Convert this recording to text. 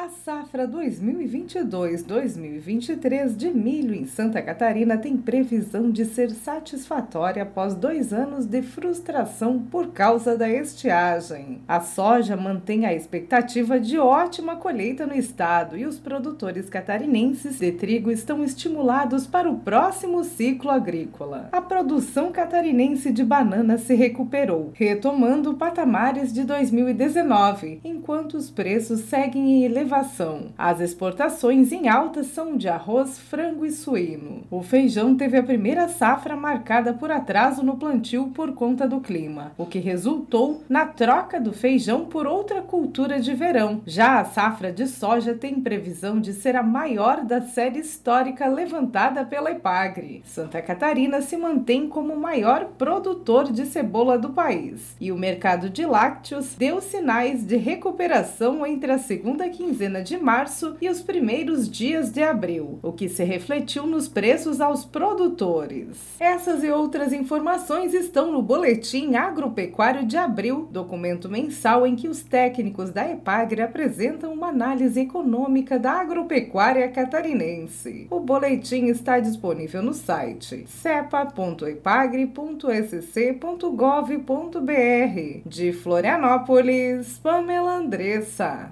safra 2022-2023 de milho em Santa Catarina tem previsão de ser satisfatória após 2 anos de frustração por causa da estiagem. A soja mantém a expectativa de ótima colheita no estado e os produtores catarinenses de trigo estão estimulados para o próximo ciclo agrícola. A produção catarinense de banana se recuperou, retomando patamares de 2019, enquanto os preços seguem em elevação. As exportações em alta são de arroz, frango e suíno. O feijão teve a primeira safra marcada por atraso no plantio por conta do clima, o que resultou na troca do feijão por outra cultura de verão. Já a safra de soja tem previsão de ser a maior da série histórica levantada pela Epagri. Santa Catarina se mantém como o maior produtor de cebola do país e o mercado de lácteos deu sinais de recuperação entre a segunda quinzena de março e os primeiros dias de abril, o que se refletiu nos preços aos produtores. Essas e outras informações estão no Boletim Agropecuário de Abril, documento mensal em que os técnicos da Epagri apresentam uma análise econômica da agropecuária catarinense. O boletim está disponível no site cepa.epagri.sc.gov.br. De Florianópolis, Pamela Andressa.